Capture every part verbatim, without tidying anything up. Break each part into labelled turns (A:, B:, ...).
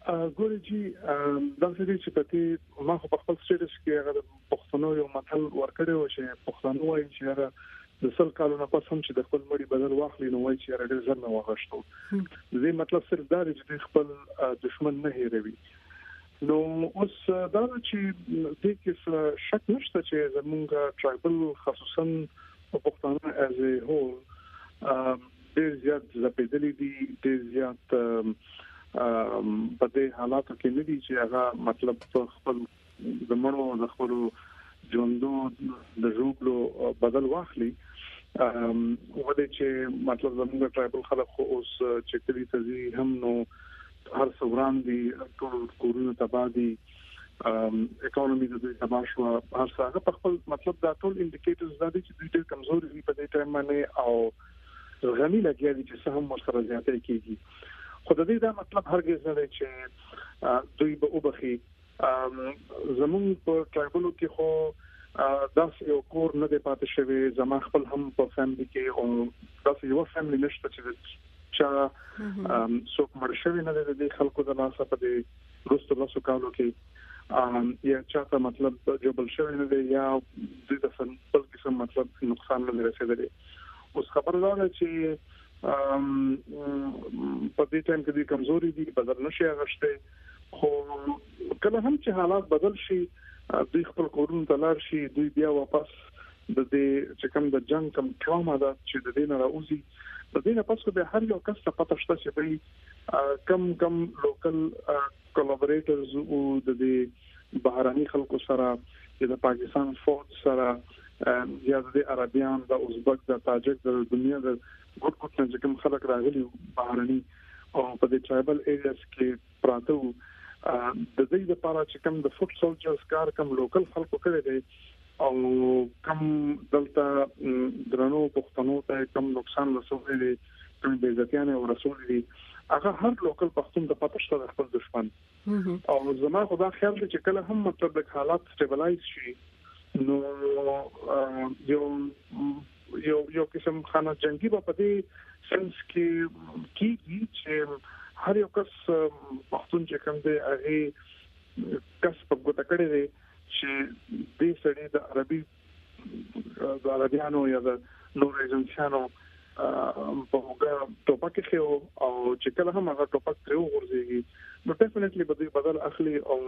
A: ګورې چې دا څه دي چې پتی ما خو په خپل سټیټس کې هغه پښتنو یو متل ورکړی و چې پښتنو وايي چې هغه د سل کالونو پس هم چې د خپل مړي بدل واخلي نو وایي چې هغه ډېر ځل نه واغښتو. دې مطلب صرف دا دی چې خپل دشمن نه هېروي. نو اوس دا چې دې کې شک نشته چې زمونږ ټرایبل خصوصا په پښتانه از ا هول ډېر زیات زپېدلي دي، ډېر زیات په دې حالاتو کې نه دي چې هغه مطلب خپل د مړو د خپل ژوندو د ژوبلو بدل واخلي. ام ودا چې مطلب زموږ ټرایبل خلک خو اوس چې کلی تزي هم نو هر څوران دي ټول کورونه تبادي ام اکانومي د دې تباشوا هر څه په خپل مطلب دا ټول انډیکیټرز دا دي چې دوی ډېر کمزوري دي په دې ټایم باندې او غني لګیا دي چې سهم ورسره زیاتې کیږي. خو د دې دا مطلب هرګز نه دی چې دوی به وبخي. زموږ په ټرایبلو کې خو داسې یو کور نه دی پاتې شوی، زما خپل هم په فیملی کې او داسې یو فیملی نشته چې چې څوک مړ شوی نه دی د خلکو د لاسه په دې وروسته لاسو کالو کې یا چاته مطلب جوړ شوی نه دی یا د څه بل قسم مطلب نقصان نه رسیدلی. اوس خبر دا چې ام په دې ټایم کې د کمزوري دي بدل نشي غشته، خو کله هم چې حالات بدل شي دوی خپل کورونه تلار شي، دوی بیا واپس د دې چې کوم د جنگ کوم ټراما دا چې د دې نه راوځي د دې نه پس به هر یو کس ته پته شته چې به کم کم لوکل کولابریټرز او د دې بهراني خلکو سره د پاکستان فوج سره یا د عربيان د ازبک د تاجک د دنیا د ګوت ګوت نه کوم خلک راغلي بهراني او په دې ټرایبل ایریاز کې پراته وو د دې لپاره چې کوم د فوټ سولجرز کار کوم لوکل خلکو کړی دی او کوم دلته درنو پښتنو ته کوم نقصان رسولي دي، کوم بې عزتیانه او رسولي دي، هغه هر لوکل پښتون د پاتې شته خپل دشمن. او زما خدا خیال دی چې کله هم مطلب د حالات سټیبلایز شي نو یو یو یو قسم خانه جنگي په دې سنس کې کیږي چې هر یو کس پښتون چې کوم دی هغه کس په ګوته کړی دی چې دې سړي د عربي د عربيانو یا د نور ایجنسیانو په موګه ټوپک خو او چې کله هم هغه ټوپک تر ورځي نو ډیفینټلی به بدل اخلي او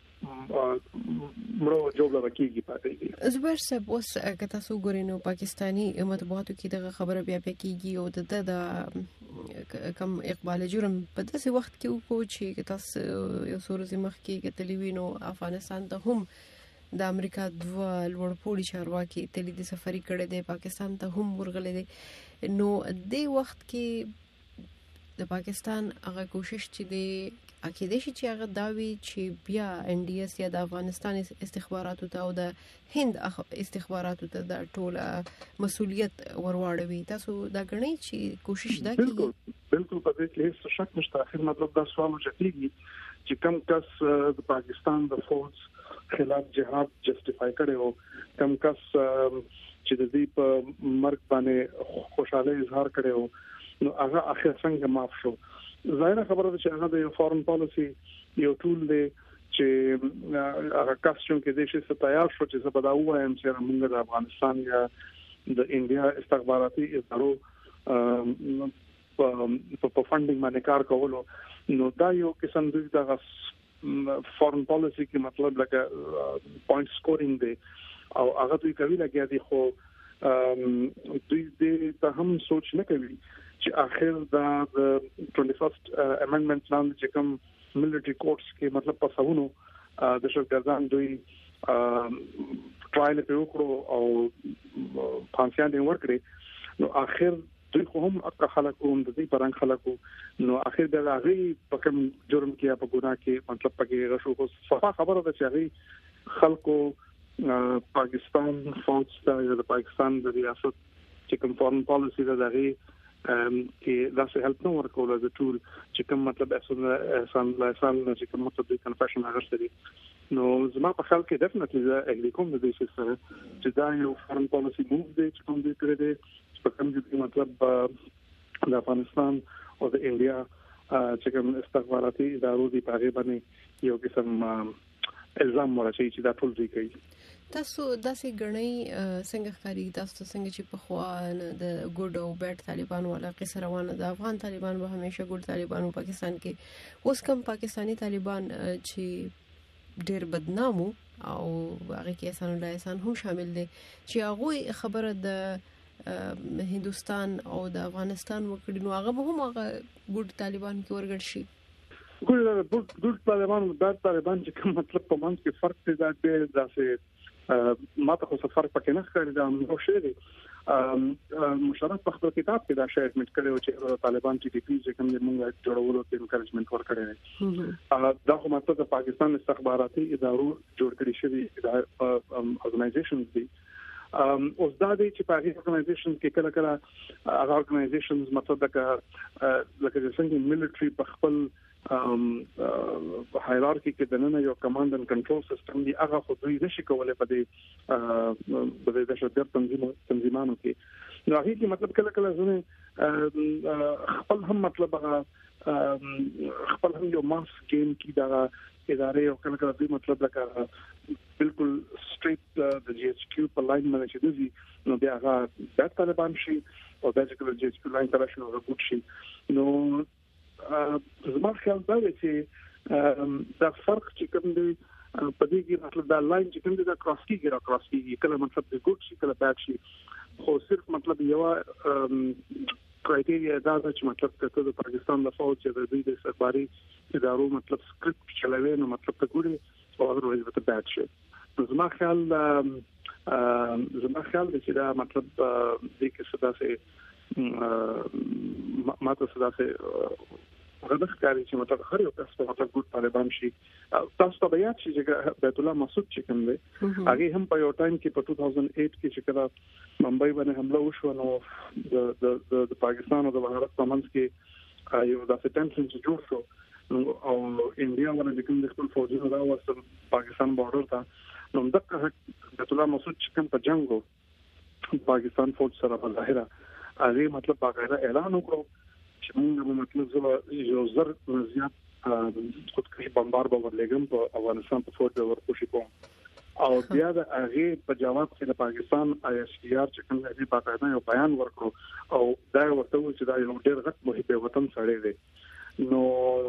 A: مړو جوړه راکېږي پاتې.
B: زبر صاحب اوس که تاسو ګورئ نو پاکستانی مطبوعاتو کې دغه خبره بیا بیا کیږي او د د کم اقبال جرم په داسې وخت کې وکړو چې تاسو یو څورځي مخ کې تلوینو افغانستان ته هم د امریکا دوه لوړپوړي چارواکي تللی د سفري کړي د پاکستان ته هم ورغلي دي. نو د وخت کې د پاکستان هغه کوشش چې د اکیدې شي چې هغه داوی چې بیا ان ډي اس یا د افغانستان استخباراتو ته او د هند استخباراتو ته د ټوله مسؤلیت ورواړوي. تاسو دا غنئ چې کوشش دا کوي؟
A: بالکل په دې کې هیڅ شک نشته. اخر مطلب دا سوال وجهیږي چې کم کس د پاکستان د فورس خلاف جهاد جسټیفای کړي او کم کس چې د دې په مرګ باندې خوشاله اظهار کړي او نو هغه اخر څنګه معاف شو. ظاهره خبره ده چې هغه د فارن پالیسی یو ټول دی چې هغه کس چې د شي تیار شو چې زبدا وایم چې موږ د افغانستان یا د انډیا استخباراتي ادارو په فاندینګ باندې کار کولو نو دا یو قسم د فارن پالیسی کې مطلب لکه پوینټ سکورینګ دی او هغه دوی کوي لګیا دي خو دوی د ته هم سوچ نه کوي چې اخر دا د twenty-first امندمنت لاندې چې کوم ملټری کورټس کې مطلب په ساونو د شرګردان دوی ټرایل په وکړو او پانسیان دې ورکړي نو اخر دوی خو هم اقا خلکو هم د دې پرنګ خلکو نو اخر د هغه په کوم جرم کې په ګناه کې مطلب پکې غشو خو صفه خبره ده چې هغه خلکو پاکستان فوج ته د پاکستان د ریاست چې کوم فارن پالیسی ده دغه کې داسې هلپ نو ورکول د ټول چې کوم مطلب احسان لا احسان چې کوم مطلب د کنفیشن هغه دي نو زما په خیال کې ډیفینټلی دا اګری کوم د دې سره چې دا یو فارن پالیسی موو دی چې کوم دې کړی دی په کوم دې مطلب د افغانستان او د انډیا چې کوم استخباراتي ادارو دی په هغه باندې یو قسم الزام ورچي چې دا ټول دی کوي.
B: تاسو داسې غنۍ څنګه ښکاری تاسو څنګه چې په خوان د ګډ او بیٹ طالبانو ولا قصه روانه د افغان طالبان به همیشه ګډ طالبانو پاکستان کې اوس کوم پاکستانی طالبان چې ډېر بدنامو او هغه کې احسان الله احسان هم شامل دي چې هغه خبره د هندستان او د افغانستان وکړي نو هغه هم هغه ګډ طالبان کې ورګړ شي.
A: ګډ ګډ طالبان د طالبان چې کوم مطلب په منځ کې فرق دی دا د داسې ما ته خو فرق پکې نه ښکاري دا نو شی دی. مشرف په خپل کتاب کې دا شی اډمټ کړی چې طالبان چې د پی چې کوم موږ جوړولو ته انکریجمنت ورکړی دا خو مطلب د پاکستان استخباراتي ادارو جوړ کړی شوی ارګنایزیشنز دي. اوس دا دی چې په هغه ارګنایزیشن کې کله کله هغه ارګنایزیشنز مطلب دا لکه څنګه ملټری په خپل هایرارکی کې د نن یو کمانډ اند کنټرول سیستم دی هغه خو دوی نشي کولای په دې په دې دشت تنظیم تنظیمانو کې نو هغه کې مطلب کله کله زونه خپل هم مطلب خپل هم یو ماس گیم کې دا ادارې او کله کله دوی مطلب لکه بالکل سټریټ د جی ایچ کیو په لاین باندې چې دوی نو بیا هغه د طالبان شي او د جی ایچ کیو لاین تر شنو راغوت شي نو زما خیال دا دی چې دا فرق چې کوم دی په دې کې مطلب دا لاین چې کوم دی دا کراس کیږي را کراس کیږي کله مطلب د ګوډ شي کله بیډ شي خو صرف مطلب یو کرایټیریا دا چې مطلب ته د پاکستان د فوج چې د دوی د استخباري ادارو مطلب سکرپټ چلوي نو مطلب ته ګوري او اذرویز به بیډ شي. زما خیال زما خیال دی چې دا مطلب دې کې څه داسې ماته څه داسې غوښتل کاری چې مطلب هر یو کس په مطلب ګډ طالبان شي. تاسو ته بیا چې بیت الله مسعود چې کوم دی هغه هم په یو ټایم کې په دوه هزار آټ کې چې کله ممبئی باندې حمله وشو نو د د د پاکستان او د بهارت په منځ کې یو داسې ټنشن چې جوړ شو او انډیا باندې کوم د خپل فوجونو راوستل پاکستان بورډر ته نو دغه بیت الله مسعود چې کوم په جنگو پاکستان فوج سره په ظاهره هغه مطلب باقاعده اعلان وکړو چې موږ مطلب زه یو زر زیات خودکشي بمبار به ورلګم په افغانستان په فوج ورکوشي کوم او بیا د هغه په جواب کې د پاکستان آی اس پی آر چې کوم دی باقاعده یو بیان ورکړو او دا ورته و چې دا یو ډېر غټ محب وطن سره دی نو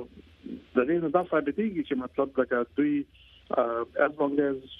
A: د دې نه دا ثابتېږي چې مطلب دا دوی as long as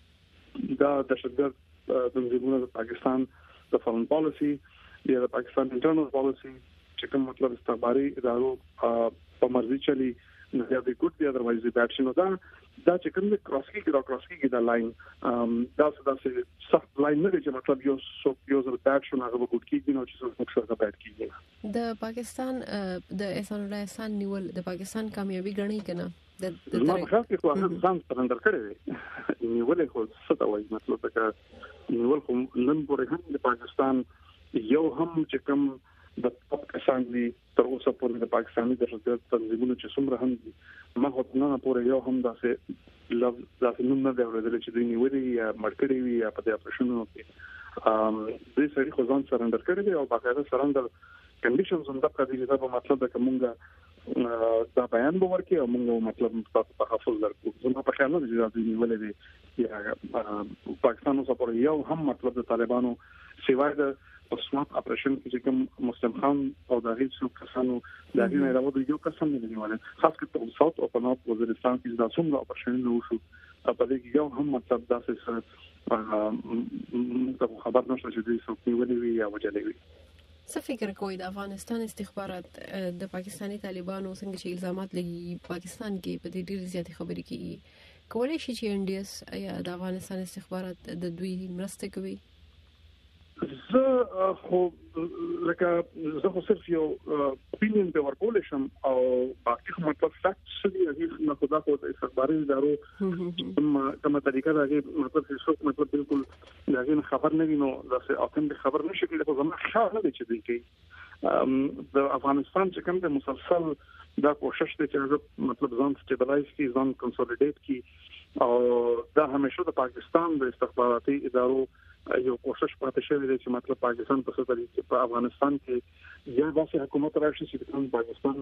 A: چې دا د شدت تنظیمونه د پاکستان د فارن پالیسی یا د پاکستان انټرنل پالیسی چې کوم مطلب استخباري ادارو په مرزي چلی نو دا د ګډ دی اذروایز د اکشن دا دا چې کوم د کراس کې دا کراس کې دا لاین دا څه دا سخت لاین نه دی چې مطلب یو سو یو زر اکشن هغه ګډ کېږي نو چې څه مقصد غوښت کېږي.
B: د پاکستان د احسان الله احسان نیول د پاکستان کامیابی غني کنه د د
A: نو خاص کې خو هغه ځان څنګه کړی نیول خو څه دا وایي مطلب دا نیول خو نن پورې هم د پاکستان یو هم چې کوم د پاکستان دی تر اوسه پورې د پاکستاني د شدت تنظیمونو چې څومره هم دي ما هو نه پورې یو هم داسې لږ داسې نوم نه دی ورته چې دوی نیولې یا مرکړې وي یا په دې اپریشنونو کې ام دې سړي خو ځان سرندر کړی دی او باقاعده سرندر کنډیشنز هم د قضیې دا په مطلب د کومه دا بیان به ورکړي او موږ مطلب په حفظ درکو زما په خیال نه دی چې دوی نیولې دي یا پاکستان اوسه پورې یو هم مطلب د طالبانو سیوای د سمات اپریشن کې کوم مسلم خان او د هیڅ څو کسانو د هغې نه راوړل یو کسان نه نیول خاص کر په ساوث او په نارث وزیرستان کې دا څومره اپریشن نو شو په دې کې یو هم مطلب داسې سره موږ خبر نشو چې دوی څوک نیولې وي یا وجلې وي.
B: څه فکر کوئ د افغانستان استخبارات د پاکستانی طالبانو څنګه چې الزامات لګي پاکستان کې په دې ډېر زیات خبرې کوي کولای شي چې ان ډي اس یا د افغانستان استخبارات د دوی مرسته کوي؟
A: زه خو لکه زه خو صرف یو اپینین به ورکول شم او باقي مطلب فکت شدي هغه نه خدا خو د استخباري ادارو کومه طریقه راغی مطلب هیڅ مطلب بالکل هغه خبر نه وینو دا اته خبر نشي کېدای خو زما خیال نه دی چې دوی کوي د افغانستان چې کوم د مسلسل دا کوشش دی چې مطلب ځان سټیبلایز کی ځان کنسولیډیټ کی او دا همیشه د پاکستان د استخباراتي ادارو یو کوشش پاتې شوی دی چې مطلب پاکستان په څه طریقې په افغانستان کې یا داسې حکومت راشي چې پاکستان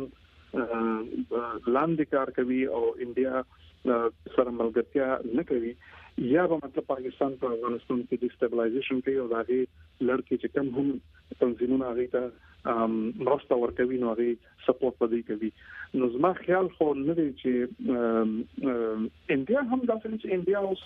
A: لاندې کار کوي او انډیا سره ملګرتیا نه کوي یا به مطلب پاکستان په افغانستان کې ډیسټابلایزیشن کوي او هغه لړکې چې کوم هم تنظیمونه هغه ته مرسته ورکوي نو هغه سپورټ پدې کوي. نو زما خیال خو نه دی چې انډیا هم داسې چې انډیا اوس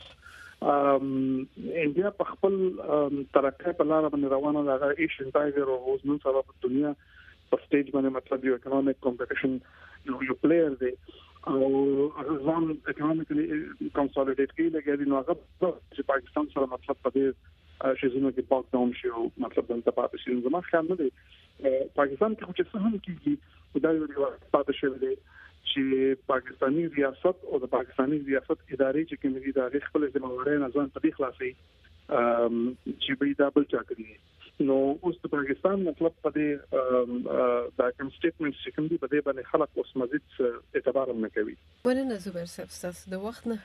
A: انډیا په خپل ترقه په لار باندې روانه ده. ایشین ټایګر او اوس نن سبا په دنیا په سټیج باندې مطلب یو اکونومیک کمپټیشن یو پلیئر دی او ځان اکونومیکلی کنسولیډیټ کوي لګي نو هغه چې پاکستان سره مطلب په دې شیزونو کې پاک ډاون شي او مطلب دلته پاتې شي. زما خیال نه دی پاکستان کې چې څه هم کیږي دا یو پاتې شوی دی چې پاکستانی ریاست او د پاکستانی ریاست ادارې چې کومې دي د خپل ځمواري نه ځان په دې خلاصي چې به دا بل چا کوي. نو اوس د پاکستان مطلب په دې دا کوم سټیټمنټ چې کوم دي په دې باندې خلک اوس مزید اعتبار نه کوي.
B: ورنه زبر صاحب تاسو د وخت نه